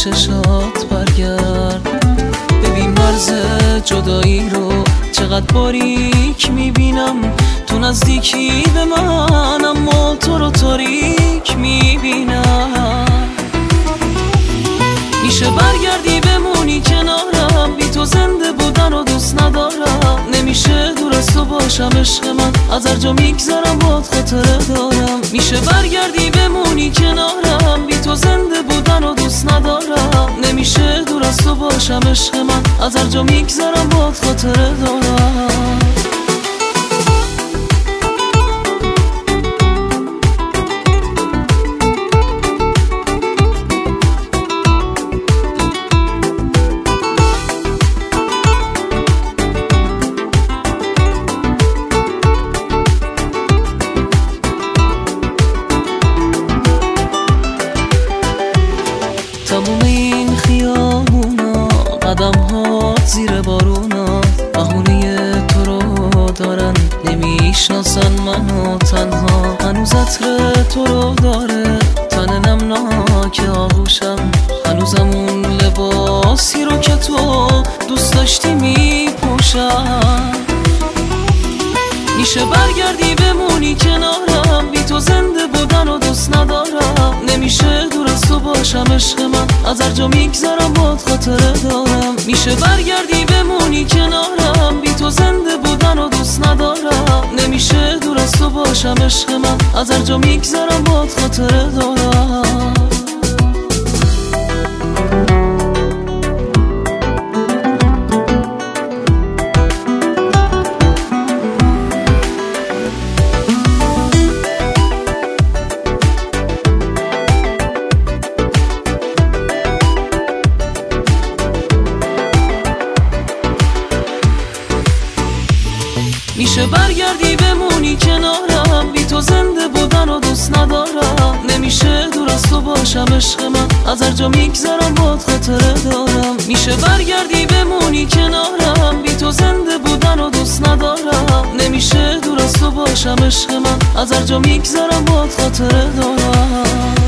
چشات برگرد. ببین مرز جدایی رو چقدر باریک میبینم، تو نزدیکی به من اما تو رو تاریک میبینم. میشه برگردی بمونی کنارم، بی تو زنده بودن رو دوست ندارم. نمیشه دور از تو باشم عشق من، از هر جا میگذرم باد خاطره دارم. میشه برگردی بمونی کنارم، بی تو زنده بودن رو دوست ندارم. نمیشه دور از تو باشم عشق من، از هر جا میگذرم باد خاطره دارم. تموم این خیابونا قدم ها زیر بارونا، بهونه تو رو دارن نمیشناسن منو تنها. هنوز عطر تو رو داره تن نمناک آغوشم، هنوزم اون لباسی رو که تو دوست داشتی میپوشم. میشه برگردی بمونی کنارم، بی تو زنده بودن رو دوست ندارم. نمیشه دور از تو باشم عشق من، از هر جا میگذرم باد خاطره دارم. میشه برگردی بمونی کنارم، بی تو زنده بودن رو دوست ندارم. نمیشه دور از تو باشم عشق من، از هر جا میگذرم باد خاطره دارم. میشه برگردی بمونی کنارم، بی تو زنده بودن رو دوست ندارم. نمیشه دور از تو باشم عشق من، از هر جا میگذرم باد خاطره دارم. میشه برگردی بمونی کنارم، بی تو زنده بودن رو دوست ندارم. نمیشه دور از تو باشم عشق من، از هر جا میگذرم باد خاطره دارم.